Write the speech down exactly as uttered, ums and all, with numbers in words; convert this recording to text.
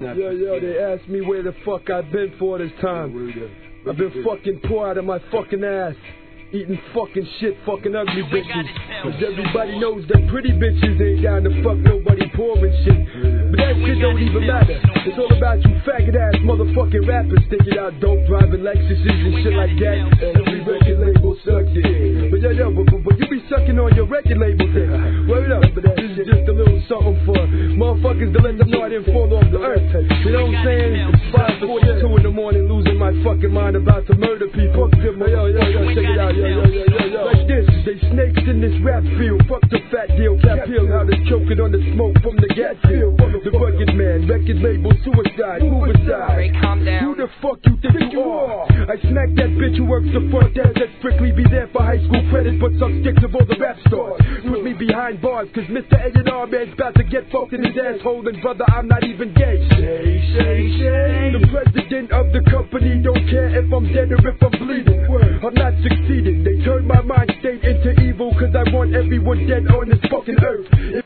Yo, yo, they asked me where the fuck I've been for this time. I've been fucking poor out of my fucking ass. Eating fucking shit, fucking ugly bitches. Cause everybody knows that pretty bitches ain't down to fuck nobody poor and shit. But that shit don't even matter. It's all about you faggot ass motherfucking rappers sticking out dope, driving Lexuses and shit like that. And every record label sucks it. But yo, yo, but, but, but you be sucking on your record label then. Word up, but this is just a little something for motherfuckers to let them know I didn't fall off the earth. You know what I'm saying? It's five forty-two in the morning, losing my fucking mind about to murder people. Yo, yo, yo, yo, check it out, yo, yo, yo, yo, yo. Like this, they snakes in this rap field. Fuck the fat deal, Cap Hill, how they choking on the smoke from the gas field. The Rugged Man, record label suicide, move aside. Who the fuck you think you are? I smack that bitch who works the front desk that strictly be there for high school credit, but some sticks of all the rap stars. Put me behind bars, cause Mister A and R man's about to get fucked in his asshole, and brother, I'm not even gay. Shay, Shay, Shay. The president of the company don't care if I'm dead or if I'm bleeding. I'm not succeeding. They turned my mind state into evil, cause I want everyone dead on this fucking earth.